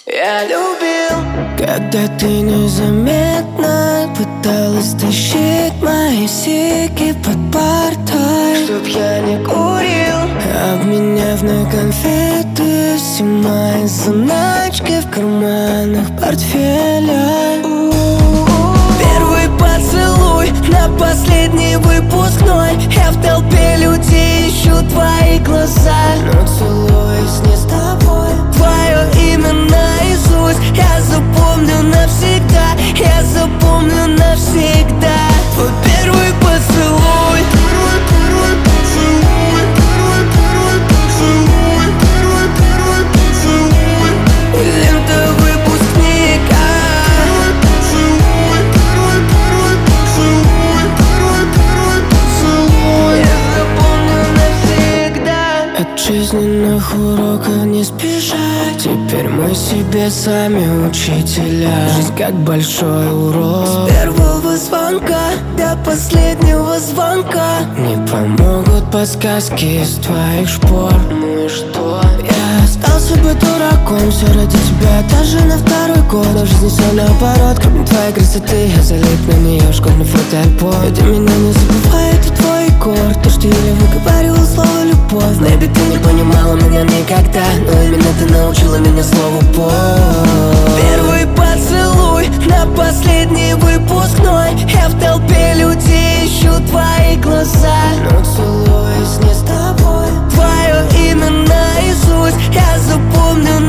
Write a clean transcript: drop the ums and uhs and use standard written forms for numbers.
Я любил, когда ты незаметно пыталась тащить мои сиги под партой, чтоб я не курил, обменяв на конфеты все мои заначки в карманах портфеля. Первый поцелуй на последний выпускной. Я в толпе людей ищу твои глаза, но целуюсь не с тобой. Твое имя наизусть я запомню навсегда. Я запомню навсегда. Твой первый поцелуй. Лента выпускника. Я запомню навсегда. От жизненных уроков не спешать. Теперь мы себе сами учителя. Жизнь как большой урок. С первого звонка до последнего звонка не помогут подсказки из твоих шпор. Ну и что? Я остался бы дураком все ради тебя. Даже на второй год, но в жизни все наоборот. Кроме твоей красоты я залип на нее школьный фотоальбом. Ты меня не забывай, это твой егор. То, что я выговаривал слово любовь. Maybe ты не понимала меня никогда, но именно ты научила меня слову пол. Первый поцелуй на последний выпускной. Я в толпе людей ищу твои глаза, но целуюсь не с тобой. Твое имя наизусть я запомню